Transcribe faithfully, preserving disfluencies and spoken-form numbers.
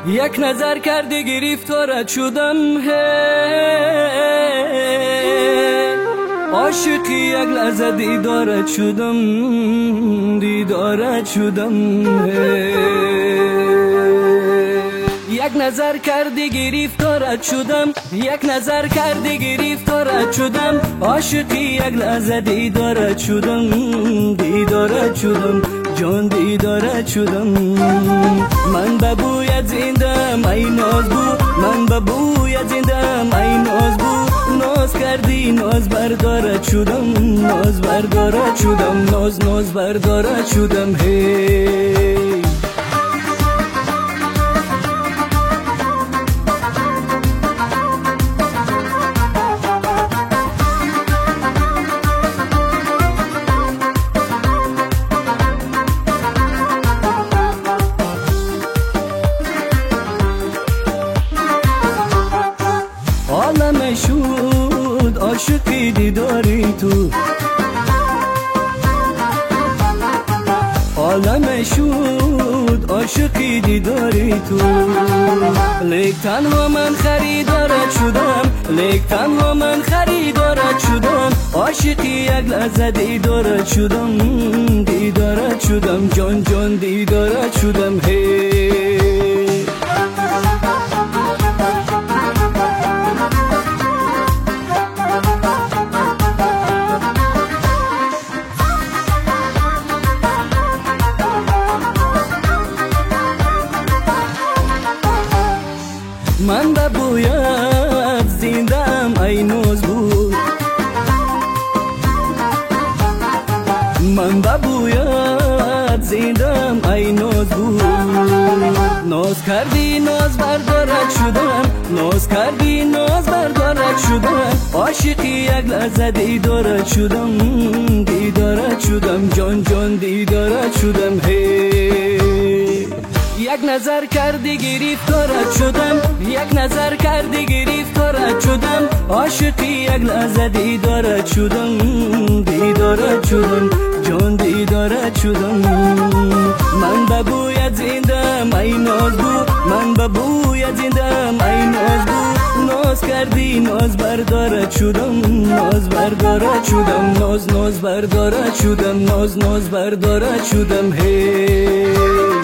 یک نظر کردی گرفتارت شدم، عاشقی یک لحظه دیدارت شدم، دیدارت شدم. یک نظر کردی گرفتارت شدم، یک نظر کردی گرفتارت شدم، عاشقی یک لحظه دیدارت شدم، دیدارت شدم، جان دیدارت شدم. من به بویت زندم ای ناز بو، من به بویت زندم ای ناز بو. ناز کردی ناز بردارت شدم، ناز بردارت شدم، ناز ناز بردارت شدم. هی عالم شد عاشقی دیداری تو، عالم شد عاشقی دیداری تو. لیک تنها من خریدارت شدم، لیک تنها من خریدارت شدم، عاشقی یک لحظه دیدارت شدم، دیدارت شدم، جان جان دیدارت شدم. هی من به بویت زندم ای ناز بود، من به بویت زندم ای ناز بود. ناز کردی ناز بردارت شدم، ناز کردی ناز بردارت شدم، عاشقی یک لحظه دیدارت شدم، دیدارت شدم، جان جان دیدارت شدم. هی یک نظر کردی گرفتارت شدم، یک نظر کردی گرفتارت شدم، عاشقی یک لحظه دیدارت شدم، دیدارت شدم، جان دیدارت شدم. من به بویت زندم ای ناز بو، من به بویت زندم ای ناز بو. ناز کردی ناز بردارت شدم، ناز بردارت شدم، ناز ناز بردارت شدم، ناز ناز بردارت شدم. هی